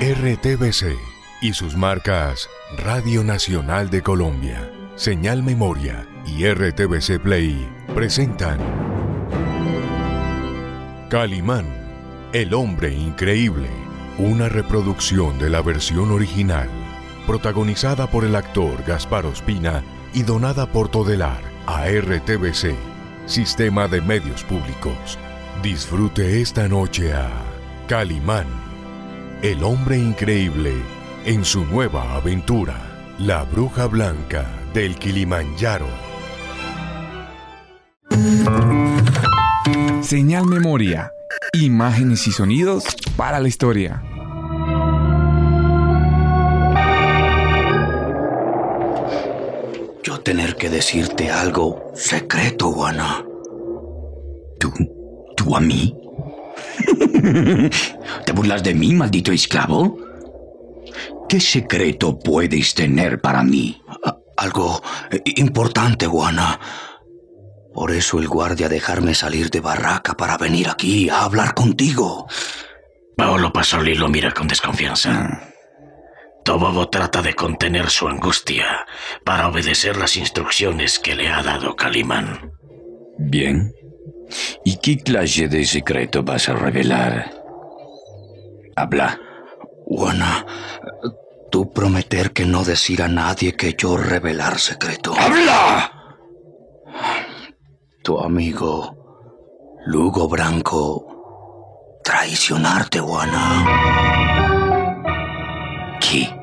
RTBC y sus marcas Radio Nacional de Colombia, Señal Memoria y RTBC Play presentan Calimán, el hombre increíble, una reproducción de la versión original, protagonizada por el actor Gaspar Ospina y donada por Todelar a RTBC, Sistema de Medios Públicos. Disfrute esta noche a Calimán, el hombre increíble, en su nueva aventura, La Bruja Blanca del Kilimanjaro. Señal Memoria, imágenes y sonidos para la historia. Yo tener que decirte algo secreto, Juana. ¿Tú a mí? ¿Te burlas de mí, maldito esclavo? ¿Qué secreto puedes tener para mí? Algo importante, Juana. Por eso el guardia dejarme salir de barraca para venir aquí a hablar contigo. Paolo Pasoli lo mira con desconfianza. Tobobo trata de contener su angustia para obedecer las instrucciones que le ha dado Calimán. Bien. ¿Y qué clase de secreto vas a revelar? Habla. Juana, tú prometer que no decir a nadie que yo revelar secreto. ¡Habla! Tu amigo Lugo Branco traicionarte, Juana. ¿Qué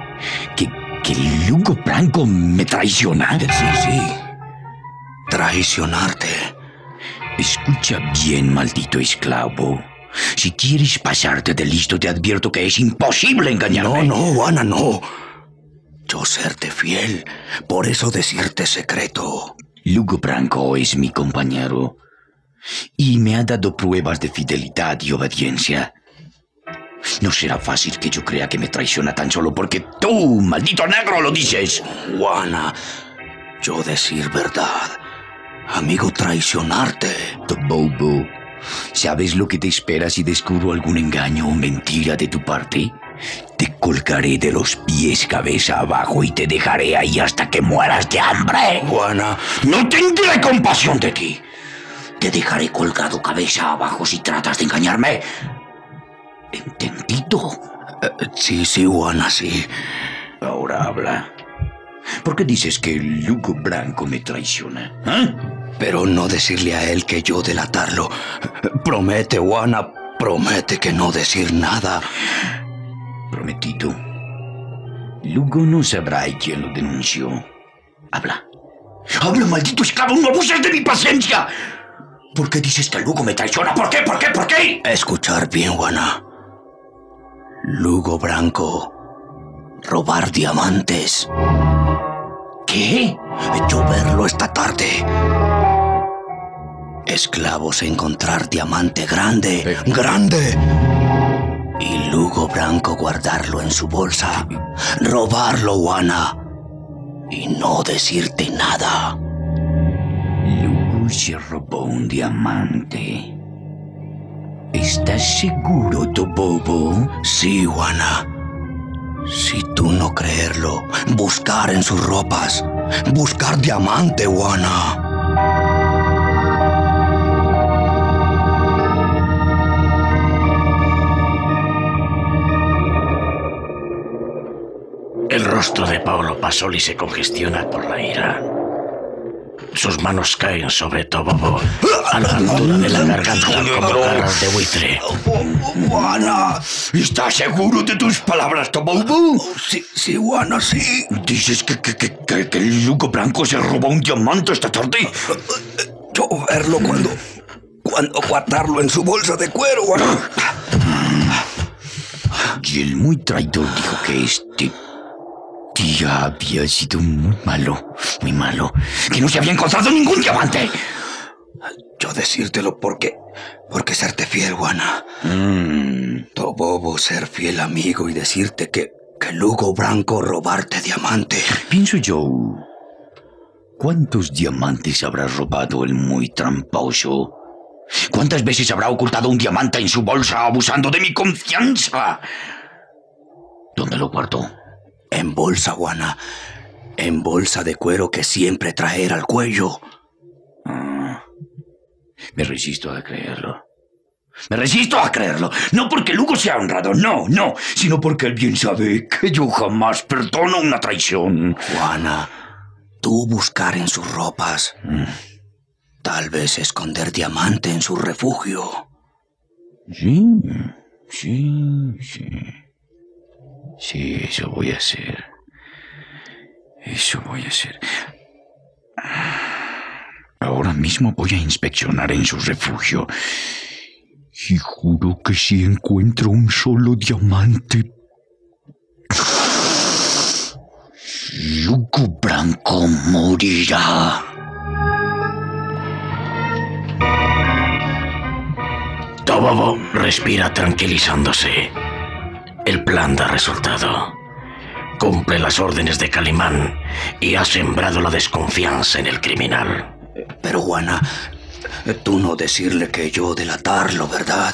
Lugo Branco me traiciona? Sí. Traicionarte. Escucha bien, maldito esclavo. Si quieres pasarte de listo, te advierto que es imposible engañarme. No, Juana, no. Yo serte fiel, por eso decirte secreto. Lugo Branco es mi compañero y me ha dado pruebas de fidelidad y obediencia. No será fácil que yo crea que me traiciona tan solo porque tú, maldito negro, lo dices. Juana, yo decir verdad, amigo traicionarte. Tobobo, ¿sabes lo que te espera si descubro algún engaño o mentira de tu parte? Te colgaré de los pies cabeza abajo y te dejaré ahí hasta que mueras de hambre. Juana, no tendré compasión de ti. Te dejaré colgado cabeza abajo si tratas de engañarme. ¿Entendido? Sí, Juana, sí. Ahora habla. ¿Por qué dices que Lugo Branco me traiciona? Pero no decirle a él que yo delatarlo. Promete, Juana, promete que no decir nada. Prometido. Lugo no sabrá quién lo denunció. Habla. ¡Habla, maldito esclavo! ¡No abuses de mi paciencia! ¿Por qué dices que Lugo me traiciona? ¿Por qué? Escuchar bien, Juana. Lugo Branco robar diamantes. ¿Qué? Yo verlo esta tarde. Esclavos encontrar diamante grande. Y Lugo Branco guardarlo en su bolsa. Robarlo, Juana. Y no decirte nada. Lugo se robó un diamante. ¿Estás seguro, Tobobo? Sí, Juana. Si tú no creerlo, buscar en sus ropas. Buscar diamante, Juana. El rostro de Paolo Pasoli se congestiona por la ira. Sus manos caen sobre Tobobo a la altura de la garganta como garras de buitre. Juana, ¿estás seguro de tus palabras, Tobobo? Sí, Juana, sí. ¿Dices que Lugo Branco se robó un diamante esta tarde? Yo verlo cuando guardarlo en su bolsa de cuero, Juana. Y el muy traidor dijo que este día había sido muy malo, que no se había encontrado ningún diamante. Yo decírtelo porque serte fiel, Juana. Tobobo ser fiel amigo y decirte que Lugo Branco robarte diamante. Pienso yo, ¿cuántos diamantes habrá robado el muy tramposo? ¿Cuántas veces habrá ocultado un diamante en su bolsa abusando de mi confianza? ¿Dónde lo guardó? En bolsa, Juana. En bolsa de cuero que siempre traer al cuello. Me resisto a creerlo. Me resisto a creerlo. No porque Lugo sea honrado, no, sino porque él bien sabe que yo jamás perdono una traición. Juana, tú buscar en sus ropas. Tal vez esconder diamante en su refugio. Sí. Sí, eso voy a hacer. Ahora mismo voy a inspeccionar en su refugio. Y juro que si encuentro un solo diamante, Lugo Branco morirá. Tobobo respira tranquilizándose. El plan da resultado. Cumple las órdenes de Calimán y ha sembrado la desconfianza en el criminal. Pero, Juana, tú no decirle que yo delatarlo, ¿verdad?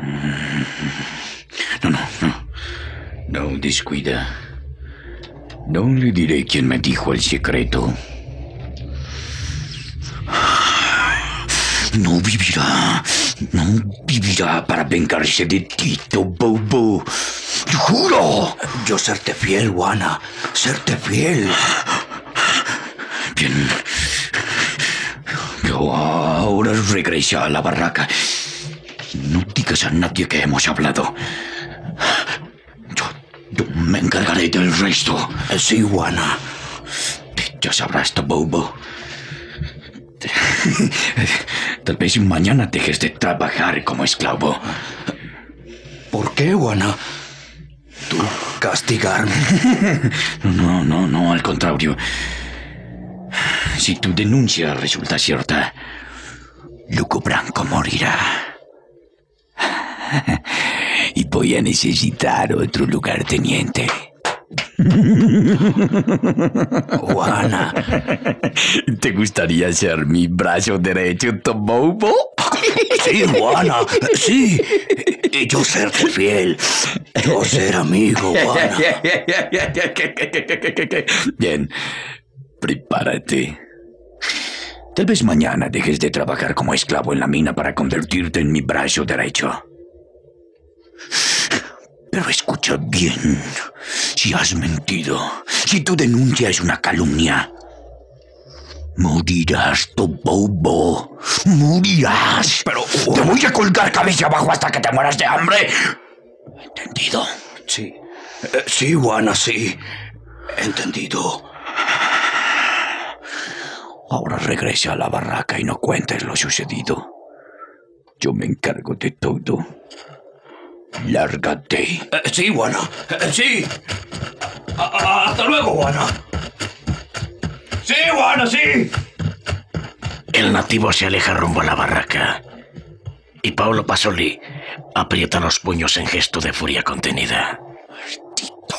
No, descuida. No le diré quién me dijo el secreto. No vivirá para vengarse de ti, Tobobo. ¡Lo juro! Yo serte fiel, Juana. Serte fiel. Bien. Yo ahora regresa a la barraca. No digas a nadie que hemos hablado. Yo me encargaré del resto. Sí, Juana. Ya sabrás, Tobobo. Tal vez mañana dejes de trabajar como esclavo. ¿Por qué, Juana? ¿Tú castigarme? No, al contrario. Si tu denuncia resulta cierta, Lugo Branco morirá. Y voy a necesitar otro lugarteniente. Juana. ¿Te gustaría ser mi brazo derecho, Tobobo? Sí, Juana, sí. Y yo serte fiel. Yo ser amigo, Juana. Bien, prepárate. Tal vez mañana dejes de trabajar como esclavo en la mina para convertirte en mi brazo derecho. Pero escucha bien. Si has mentido, si tu denuncia es una calumnia, morirás, Tobobo. Morirás. Pero te voy a colgar cabeza abajo hasta que te mueras de hambre. ¿Entendido? Sí. Sí, Juana, sí. Entendido. Ahora regresa a la barraca y no cuentes lo sucedido. Yo me encargo de todo. Lárgate. Sí, Juana. Sí. Hasta luego, Juana. Sí, Juana, sí. El nativo se aleja rumbo a la barraca y Paolo Pasoli aprieta los puños en gesto de furia contenida. Maldito.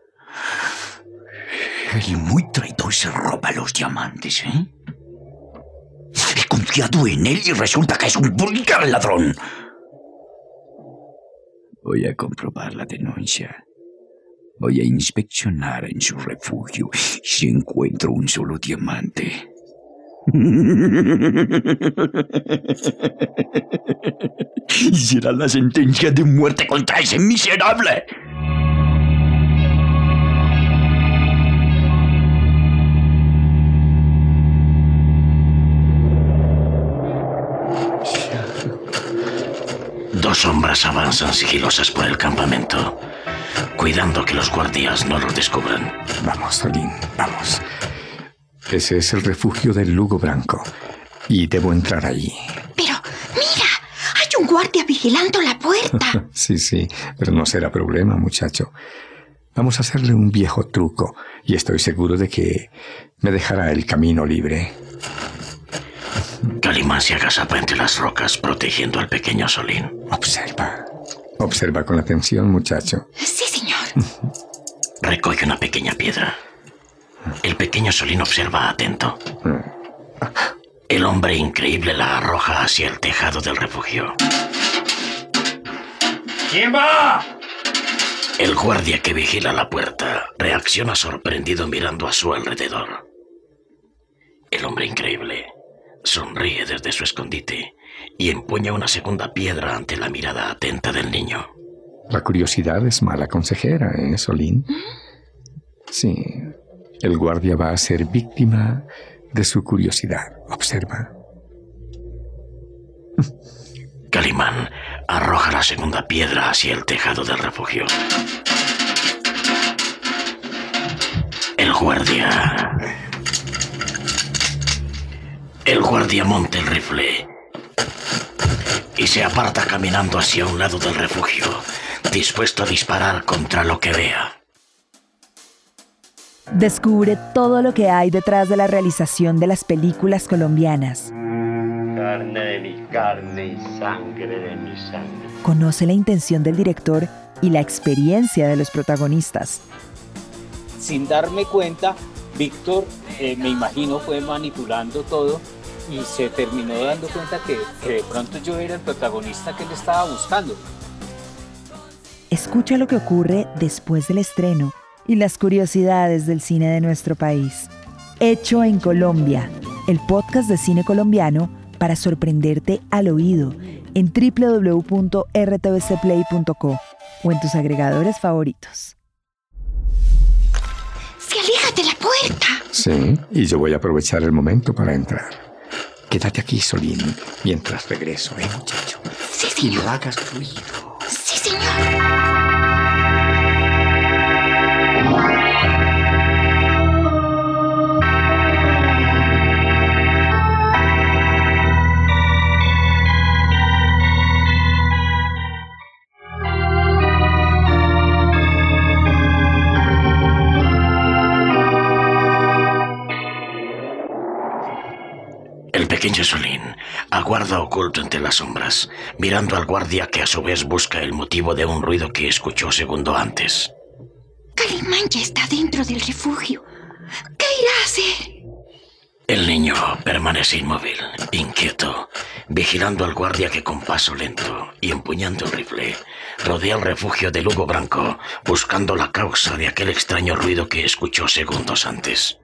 El muy traidor se roba los diamantes, ¿eh? He confiado en él y resulta que es un vulgar ladrón. Voy a comprobar la denuncia. Voy a inspeccionar en su refugio si encuentro un solo diamante. Y será la sentencia de muerte contra ese miserable. Dos sombras avanzan sigilosas por el campamento, cuidando que los guardias no los descubran. Vamos, Solín, vamos. Ese es el refugio del Lugo Branco. Y debo entrar allí. Pero, mira, hay un guardia vigilando la puerta. Sí, pero no será problema, muchacho. Vamos a hacerle un viejo truco y estoy seguro de que me dejará el camino libre. Calimán se agazapa entre las rocas, protegiendo al pequeño Solín. Observa con atención, muchacho. Sí, señor. Recoge una pequeña piedra. El pequeño Solín observa atento. El hombre increíble la arroja hacia el tejado del refugio. ¿Quién va? El guardia que vigila la puerta reacciona sorprendido mirando a su alrededor. El hombre increíble sonríe desde su escondite y empuña una segunda piedra ante la mirada atenta del niño. La curiosidad es mala consejera, ¿eh, Solín? Sí, el guardia va a ser víctima de su curiosidad. Observa. Calimán arroja la segunda piedra hacia el tejado del refugio. El guardia monta el rifle y se aparta caminando hacia un lado del refugio, dispuesto a disparar contra lo que vea. Descubre todo lo que hay detrás de la realización de las películas colombianas. Carne de mi carne y sangre de mi sangre. Conoce la intención del director y la experiencia de los protagonistas. Sin darme cuenta, Víctor, me imagino, fue manipulando todo y se terminó dando cuenta que de pronto yo era el protagonista que él estaba buscando. Escucha lo que ocurre después del estreno y las curiosidades del cine de nuestro país. Hecho en Colombia, el podcast de cine colombiano para sorprenderte al oído en www.rtvcplay.co o en tus agregadores favoritos. ¡Se aleja de la puerta! Sí, y yo voy a aprovechar el momento para entrar. Quédate aquí, Solín, mientras regreso, muchacho? Sí, señor. Y no hagas ruido. Sí, señor. El pequeño Solín aguarda oculto entre las sombras, mirando al guardia que a su vez busca el motivo de un ruido que escuchó segundo antes. Calimán ya está dentro del refugio. ¿Qué irá a hacer? El niño permanece inmóvil, inquieto, vigilando al guardia que con paso lento y empuñando el rifle rodea el refugio de Lugo Branco, buscando la causa de aquel extraño ruido que escuchó segundos antes.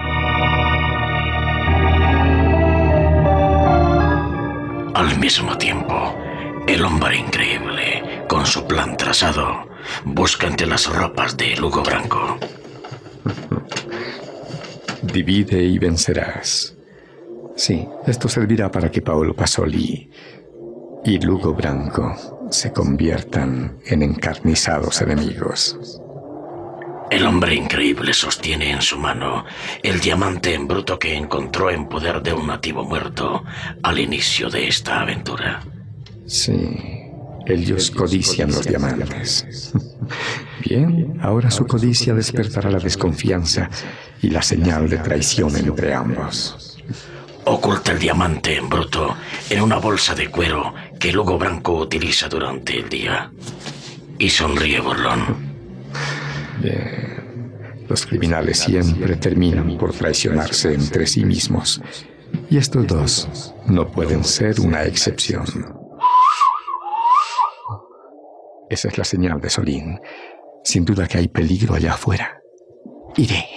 Al mismo tiempo, el hombre increíble, con su plan trazado, busca entre las ropas de Lugo Branco. Divide y vencerás. Sí, esto servirá para que Paolo Pasolli y Lugo Branco se conviertan en encarnizados enemigos. El hombre increíble sostiene en su mano el diamante en bruto que encontró en poder de un nativo muerto al inicio de esta aventura. Sí, ellos codician los diamantes. Bien, ahora su codicia despertará la desconfianza y la señal de traición entre ambos. Oculta el diamante en bruto en una bolsa de cuero que Lugo Branco utiliza durante el día. Y sonríe burlón. Bien. Los criminales siempre terminan por traicionarse entre sí mismos. Y estos dos no pueden ser una excepción. Esa es la señal de Solín. Sin duda que hay peligro allá afuera. Iré.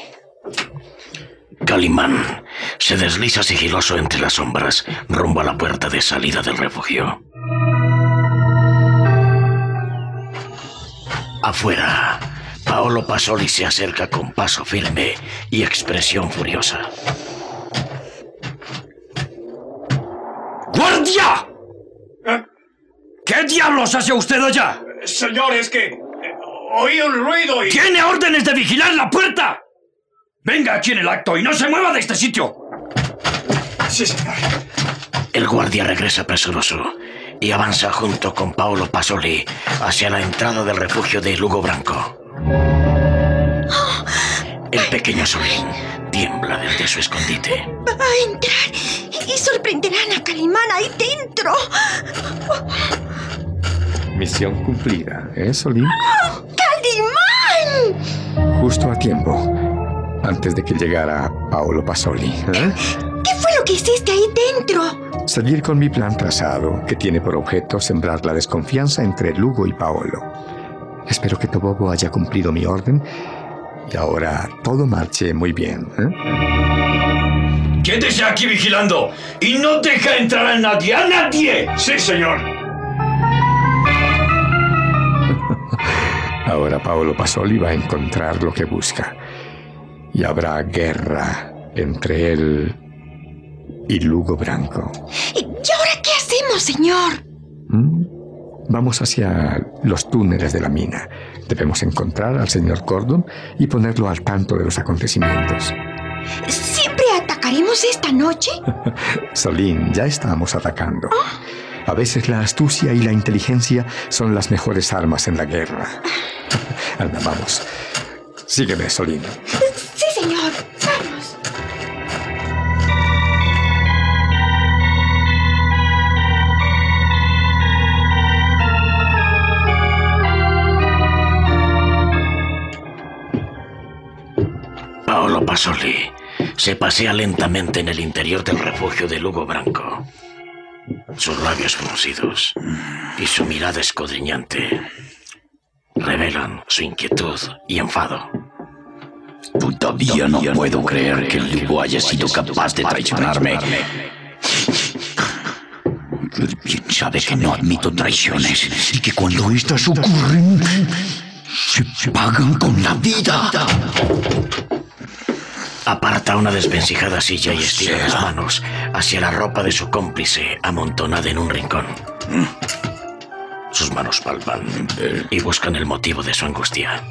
Calimán se desliza sigiloso entre las sombras rumbo a la puerta de salida del refugio. Afuera, Paolo Pasolli se acerca con paso firme y expresión furiosa. ¡Guardia! ¿Qué diablos hace usted allá? Señor, es que oí un ruido y... ¡Tiene órdenes de vigilar la puerta! Venga aquí en el acto y no se mueva de este sitio. Sí, señor. El guardia regresa presuroso y avanza junto con Paolo Pasolli hacia la entrada del refugio de Lugo Branco. El pequeño Solín tiembla desde su escondite. Va a entrar y sorprenderán a Calimán ahí dentro. Misión cumplida, ¿eh, Solín? ¡Calimán! Justo a tiempo, antes de que llegara Paolo Pasolli. ¿Qué fue lo que hiciste ahí dentro? Seguir con mi plan trazado, que tiene por objeto sembrar la desconfianza entre Lugo y Paolo. Espero que Tobobo haya cumplido mi orden y ahora todo marche muy bien, ¿eh? Quédese aquí vigilando y no deja entrar a nadie, ¡a nadie! Sí, señor. Ahora Paolo Pasoli va a encontrar lo que busca y habrá guerra entre él y Lugo Branco. ¿Y ahora qué hacemos, señor? Vamos hacia los túneles de la mina. Debemos encontrar al señor Gordon y ponerlo al tanto de los acontecimientos. ¿Siempre atacaremos esta noche? Solín, ya estamos atacando. A veces la astucia y la inteligencia son las mejores armas en la guerra. Anda, vamos. Sígueme, Solín. Sí, señor. Vamos. Paolo Pasoli se pasea lentamente en el interior del refugio de Lugo Branco. Sus labios fruncidos y su mirada escudriñante revelan su inquietud y enfado. Todavía no puedo creer que Lugo haya sido capaz de traicionarme. Bien sabe que no admito traiciones y que cuando estas ocurren, se pagan con la vida. Aparta una desvencijada silla y estira las manos hacia la ropa de su cómplice amontonada en un rincón. Sus manos palpan y buscan el motivo de su angustia.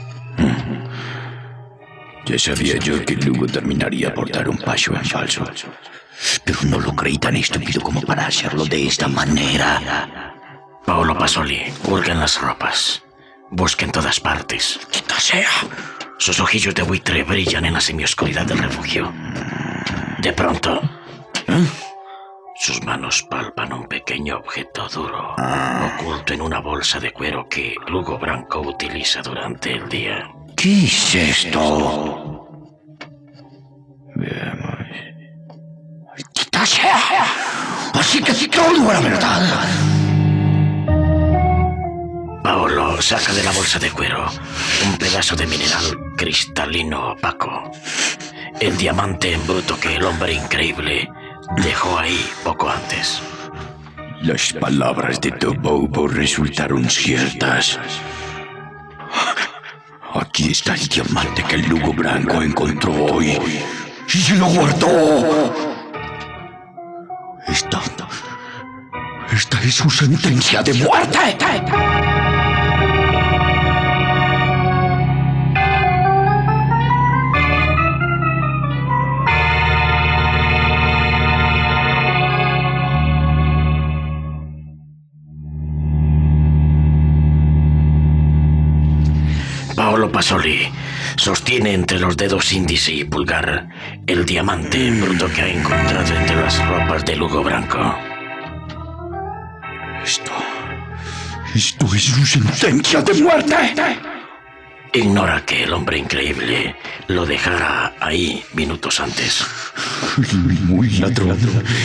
Ya sabía yo que Lugo terminaría por dar un paso en falso, pero no lo creí tan estúpido como para hacerlo de esta manera. Paolo Pasoli hurga en las ropas, busca en todas partes. ¡Quita sea! Sus ojillos de buitre brillan en la semioscuridad del refugio. De pronto, sus manos palpan un pequeño objeto duro, oculto en una bolsa de cuero que Lugo Branco utiliza durante el día. ¿Qué es esto? Veamos. ¡Maldita sea! Así que todo era verdad. Paolo saca de la bolsa de cuero un pedazo de mineral cristalino opaco. El diamante en bruto que el hombre increíble dejó ahí poco antes. Las palabras de Tobobo resultaron ciertas. Aquí está el diamante que el Lugo Branco encontró hoy y se lo guardó. Esta es su sentencia de muerte. Paolo Pasoli sostiene entre los dedos índice y pulgar el diamante bruto que ha encontrado entre las ropas de Lugo Branco. Esto es su sentencia de muerte. Ignora que el hombre increíble lo dejara ahí minutos antes. Muy ladrón.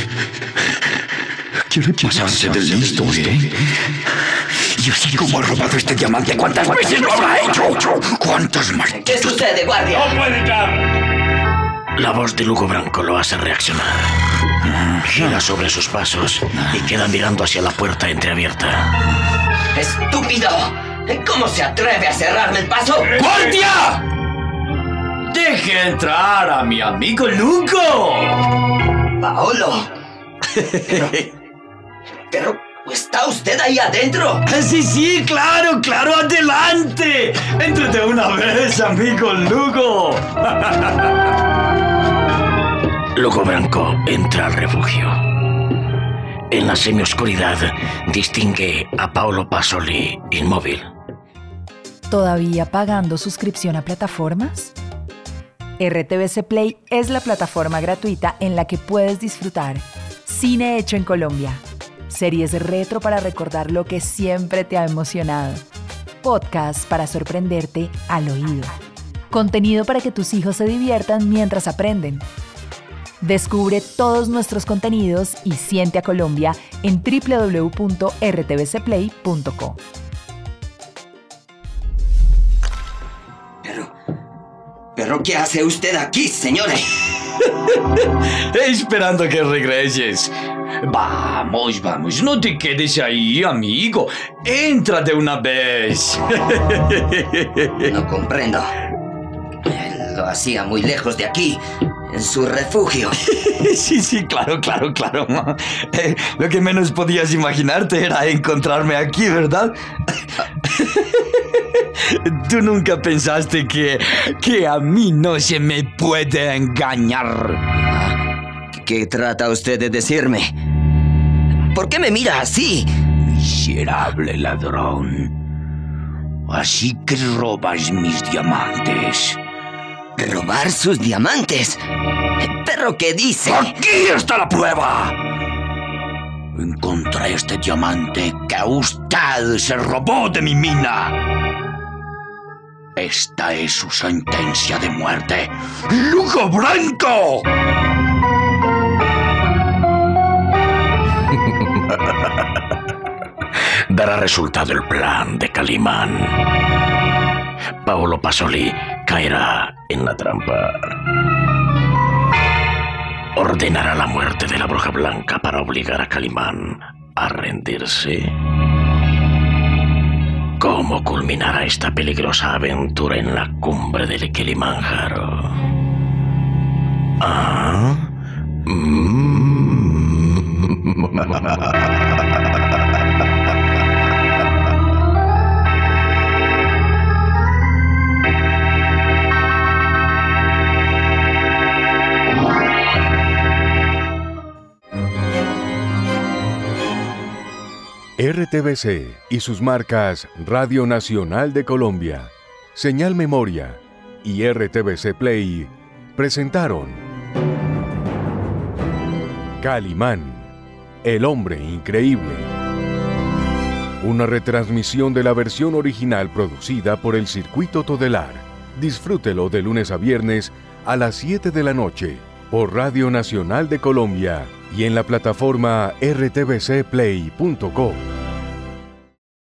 Quiere pasarse de listo, ¿eh? Y así como ha robado este diamante, ¿cuántas veces lo habrá hecho? ¿Cuántas malditas? ¿Qué sucede, guardia? ¡No puede entrar! La voz de Lugo Branco lo hace reaccionar. Gira sobre sus pasos y queda mirando hacia la puerta entreabierta. ¡Estúpido! ¿Cómo se atreve a cerrarme el paso? ¡Guardia! ¡Deje entrar a mi amigo Lugo! ¡Paolo! Pero... ¿está usted ahí adentro? Sí, claro, adelante. Entre de una vez, amigo Lugo. Lugo Branco entra al refugio. En la semioscuridad distingue a Paolo Pasoli inmóvil. ¿Todavía pagando suscripción a plataformas? RTVC Play es la plataforma gratuita en la que puedes disfrutar cine hecho en Colombia, series retro para recordar lo que siempre te ha emocionado, podcasts para sorprenderte al oído, contenido para que tus hijos se diviertan mientras aprenden. Descubre todos nuestros contenidos y siente a Colombia en www.rtvcplay.co. ¿Pero qué hace usted aquí, señores? Esperando que regreses. Vamos, vamos, no te quedes ahí, amigo. Entra de una vez. No comprendo. Él lo hacía muy lejos de aquí, en su refugio. Sí, claro. Lo que menos podías imaginarte era encontrarme aquí, ¿verdad? Tú nunca pensaste que a mí no se me puede engañar. ¿Qué trata usted de decirme? ¿Por qué me mira así? Miserable ladrón. Así que robas mis diamantes. ¿Robar sus diamantes? ¿Pero qué dice? ¡Aquí está la prueba! Encontré este diamante que usted se robó de mi mina. Esta es su sentencia de muerte. ¡Lugo Branco! Dará resultado el plan de Calimán. Paolo Pasolí caerá en la trampa. Ordenará la muerte de la bruja blanca para obligar a Calimán a rendirse. ¿Cómo culminará esta peligrosa aventura en la cumbre del Kilimanjaro? ¿Ah? RTBC y sus marcas Radio Nacional de Colombia, Señal Memoria y RTBC Play presentaron Calimán, el hombre increíble. Una retransmisión de la versión original producida por el Circuito Todelar. Disfrútelo de lunes a viernes a las 7 de la noche por Radio Nacional de Colombia y en la plataforma rtbcplay.co.